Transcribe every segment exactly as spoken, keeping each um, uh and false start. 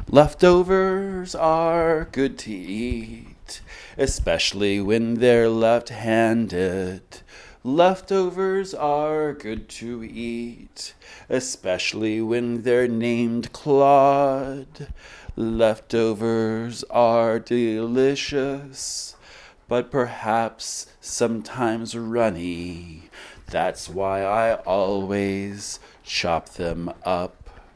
Leftovers are good to eat, especially when they're left-handed. Leftovers are good to eat, especially when they're named Claude. Leftovers are delicious, but perhaps sometimes runny. That's why I always chop them up.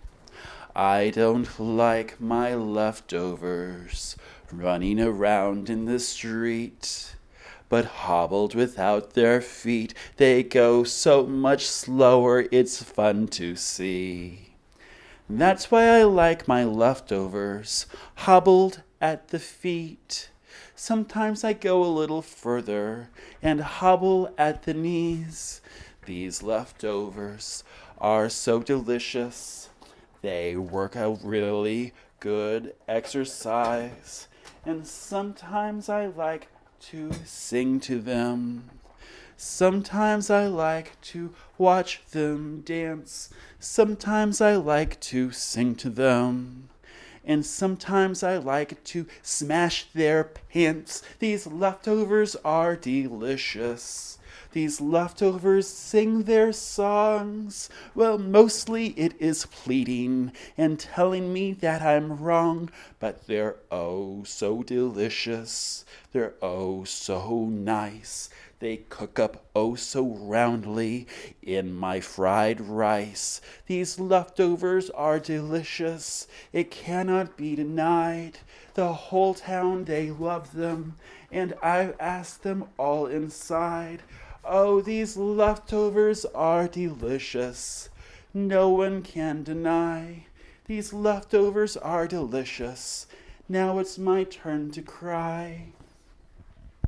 I don't like my leftovers running around in the street, but hobbled without their feet, they go so much slower, it's fun to see. That's why I like my leftovers hobbled at the feet. Sometimes I go a little further and hobble at the knees. These leftovers are so delicious. They work a really good exercise, and sometimes I like to sing to them. Sometimes I like to watch them dance. Sometimes I like to sing to them. And sometimes I like to smash their pants. These leftovers are delicious. These leftovers sing their songs. Well, mostly it is pleading and telling me that I'm wrong, but they're oh so delicious. They're oh so nice. They cook up oh so roundly in my fried rice. These leftovers are delicious. It cannot be denied. The whole town, they love them, and I've asked them all inside. Oh, these leftovers are delicious. No one can deny. These leftovers are delicious. Now it's my turn to cry.